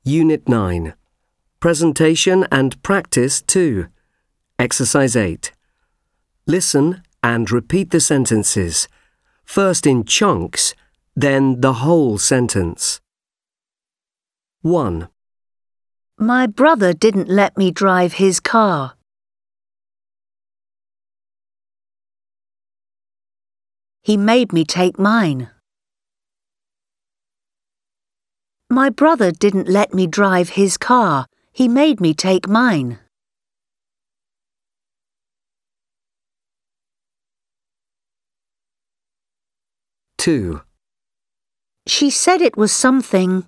Unit 9. Presentation and Practice 2. Exercise 8. Listen and repeat the sentences, first in chunks, then the whole sentence. 1. My brother didn't let me drive his car. He made me take mine. My brother didn't let me drive his car. He made me take mine. 2. She said it was something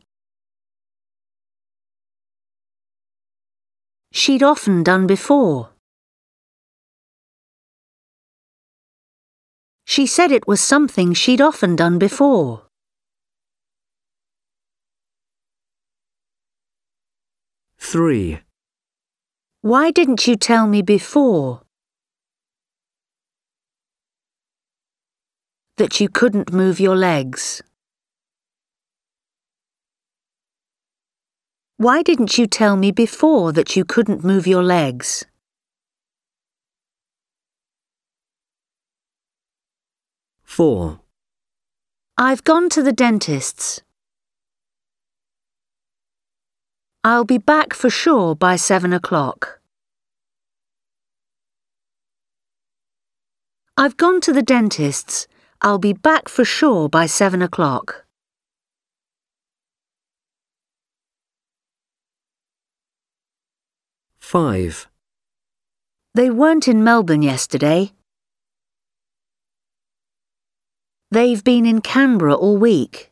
she'd often done before. She said it was something she'd often done before. 3. Why didn't you tell me before that you couldn't move your legs? Why didn't you tell me before that you couldn't move your legs? 4. I've gone to the dentist's. I'll be back for sure by 7 o'clock. I've gone to the dentist's. I'll be back for sure by 7 o'clock. 5. They weren't in Melbourne yesterday. They've been in Canberra all week.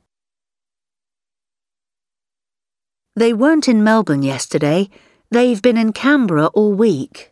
They weren't in Melbourne yesterday. They've been in Canberra all week.